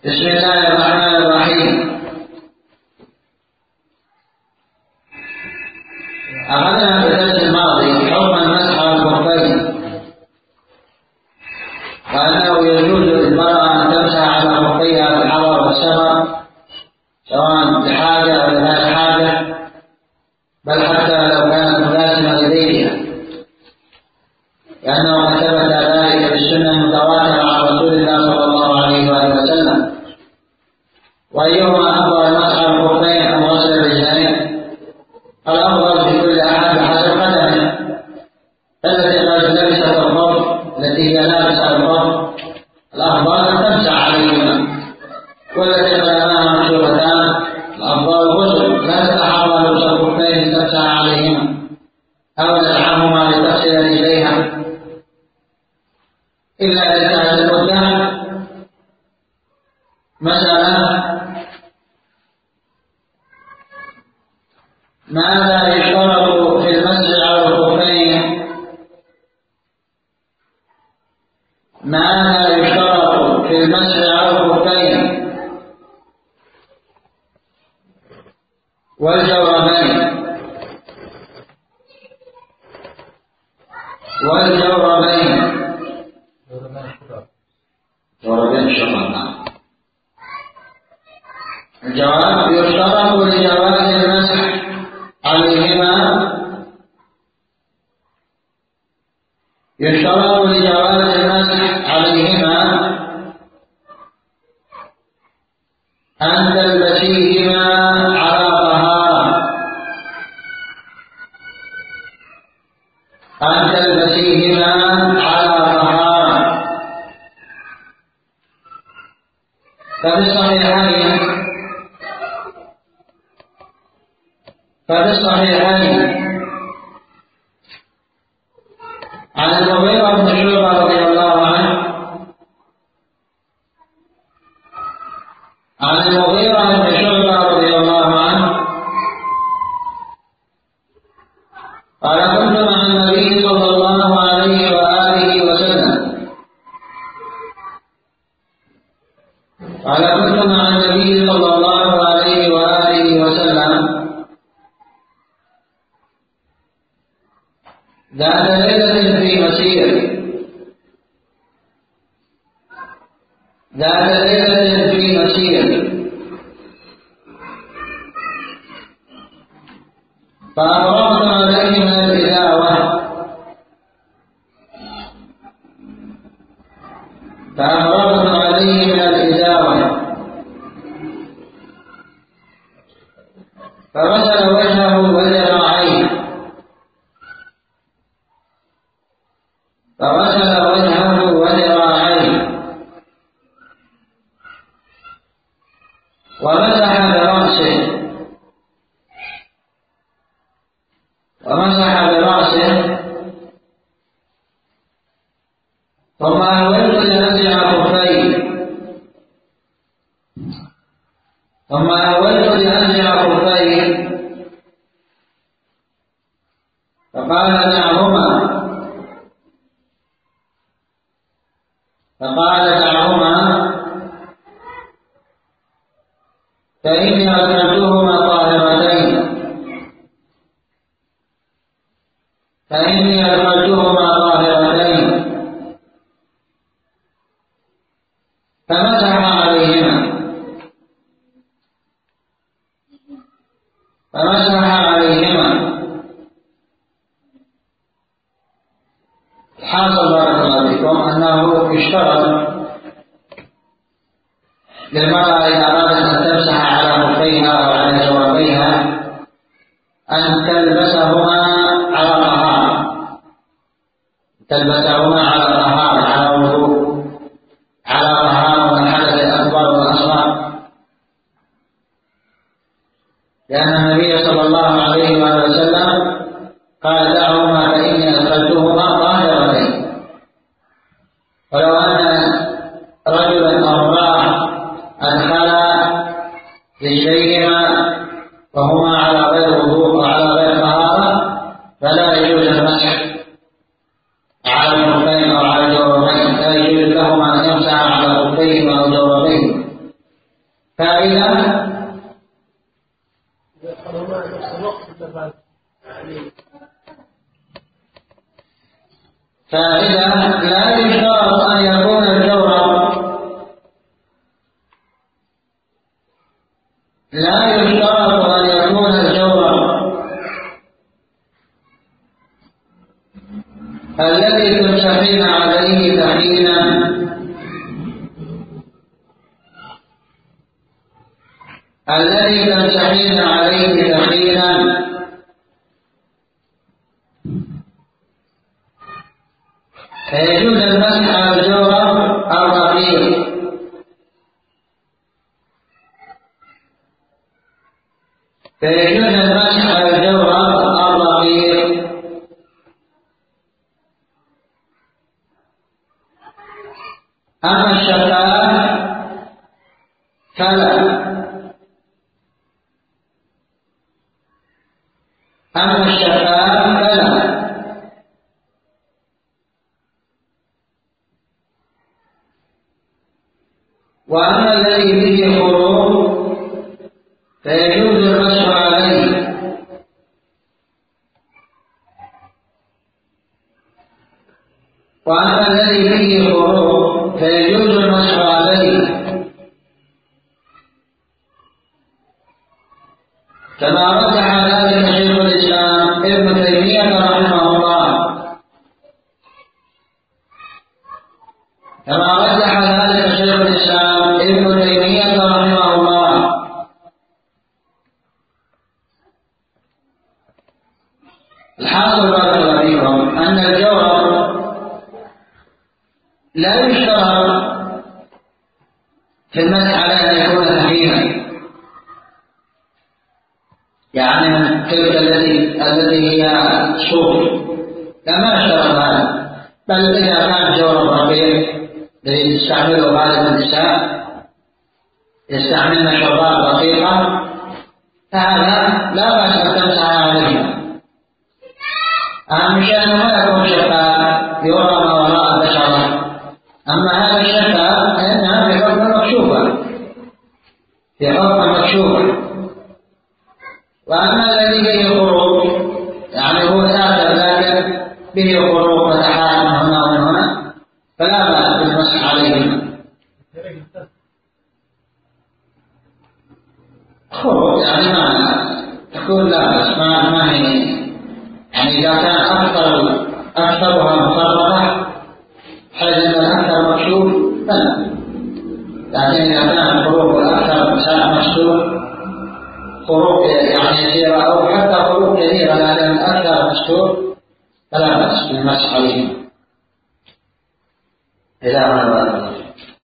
بسم الله الرحمن الرحيم. أخذنا في الدرس الماضي حكم المسح على الخفين، وأنه يجوز للمرأة أن تمسح على خفيها في الحضر والسفر سواء لحاجة أو لغير حاجة، بل حتى لو كانت ملازمة لديها، لأنه قد ثبت ذلك في السنة المتواترة عن رسول الله صلى الله عليه وآله وسلم. وأيهما أفضل المسح على الخفين أم غسل الرجلين؟ الأفضل في كل أحد حسب قدمه، التي قد لبست الخف التي هي لابسة الخف الأفضل أن تمسح عليهما، والتي قدماها مكشوفتان الأفضل الغسل، لا تتحرى لبس الخفين لتمسح عليهما أو تلعبهما لتغسل رجليها إلا إذا كانت المدة. مسألة: ماذا يشترط في المسح على الخفين؟ ماذا يشترط في المسح على الخفين والجوربين جوربين شرطا. الجواب: يشترط لجواز المسح عليهما أن تلبسيهما على طهارة، ففي الصحيحين عن المغيرة بن شعبة رضي الله عنه قال: كنت مع النبي صلى الله عليه وآله وسلم ذات ليلة في مسير، فأفرغنا عليه من الإداوة فغسل وجهه وذراعيه ومسح برأسه، ثم أهويت لأنزع خفيه فقال: دعهما فإني أكلتهما طاهرتين. فمسح عليهما. الحاصل بارك الله فيكم أنه يشترط للمرأة إذا أرادت أن تمسح على خفيها أو على جوربيها أن تلبسهما على طهارة، على وضوء، على طهارة من الحدث الأكبر والأصغر، لأن النبي صلى الله عليه وآله وسلم قال: دعهما فإني أدخلتهما طاهرتين. ولو أن رجلا أو امرأة أدخل رجليهما وهما على غير وضوء وعلى غير طهارة فلا يجوز المسح على الخفين أو على الجوربين، لا يجوز لهما أن يمسح على خفيهما أو جوربين فإذا لا يشترط أن يكون الجورب الذي تمسحين عليه تحينا فيجوز المسح على الجورب الرقيق. أما الشفاف فلا. وأما الذي به خروج فيجوز المسح عليه. كما رجح ذلك شيخ الإسلام ابن تيمية رحمه الله. الحاصل بارك الله فيكم أن الجورب لا يشترط في المسح على أن يكون ثقيلا، يعني من تلك التي هي صوف، لا يشترط هذا، بل إذا كان جورب رقيق الذي يستعمله غالب النساء يستعملن شربات رقيقة فهذا لا بأس أن تمسح عليه. أهم شيء أنه ما يكون شفاف يرى ما وراء البشرة. أما هذا الشفاف فإنها في حكم مكشوفة. وأما الذي به خروج يعني هو ساتر لكن به خروج فتحات من هنا ومن هنا فلا بأس بالمسح عليهما. خروج يعني ما تكون لا بأس، ما هي يعني إذا كان أكثرها مفرطة حيث أن الأكثر مكشوف فلا، لكن إذا كان الخروج الأكثر مستور خروج يعني يسيرة أو حتى خروج كثيرة لكن الأكثر مستور فلا بأس بالمسح عليهم إلى هذا.